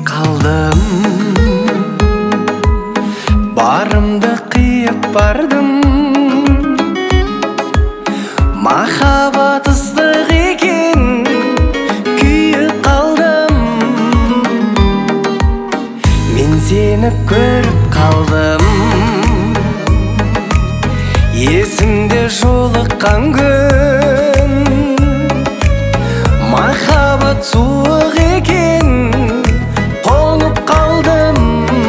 қалдым, барымды қиып бардым. Махаббат ыстық екен, күйіп қалдым. Мен сені көріп қалдым, есімде жолыққан күн. Махаббат суық екен, қонып қалдым.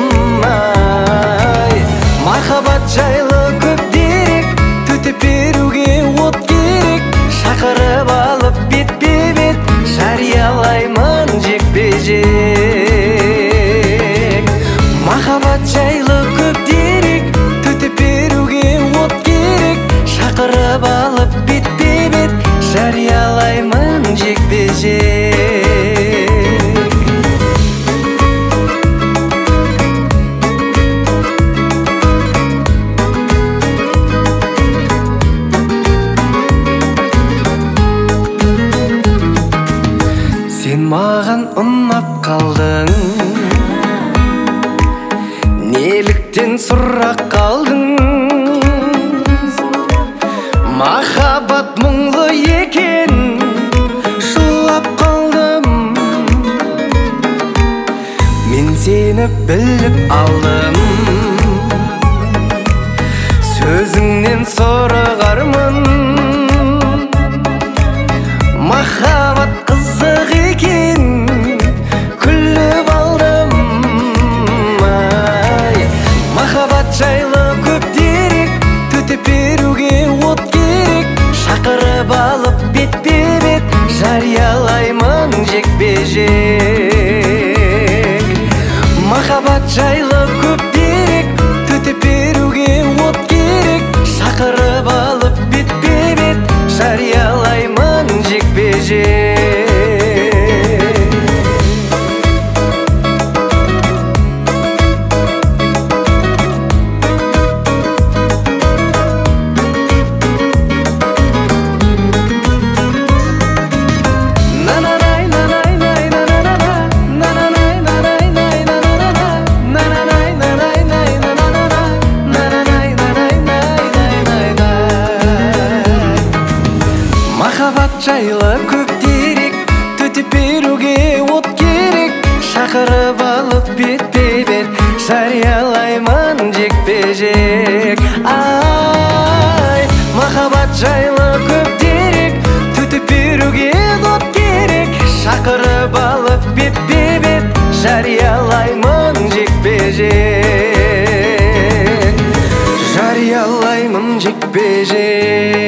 Махаббат жайлы көп дерек, төтеп беруге от керек. Шақырып алып бетпе-бет, жариялаймын жекпе-жек. Махаббат жайлы көп дерек, төтеп беруге от керек. Шақырып алып бетпе-бет, жариялаймын жекпе-жек. Сен маған ұнап қалдың, неліктен сұрақ қалдың? Махаббат мұңлы екен, шулап қалдым. Мен сені біліп алдым, сөзіңнен сұрағармын. Махаббат қызық екен, күліп алдым. Махаббат жайлы көп дерек, төтеп беруге от керек. Шақырып алып бетпе-бет, жариялаймын жекпе-жек. Махаббат жайлы көп дерек, төтеп беруге от керек. Шақырып алып бетпе-бет, жариялаймын жекпе-жек. Махаббат жайлы көп дерек, төтеп беруге от керек. Шақырып алып бетпе-бет, жариялаймын жекпе-жек. Махаббат жайлы көп дерек, төтеп беруге от керек. Шақырып алып бетпе-бет, жариялаймын жекпе-жек. Жариялаймын жекпе-жек.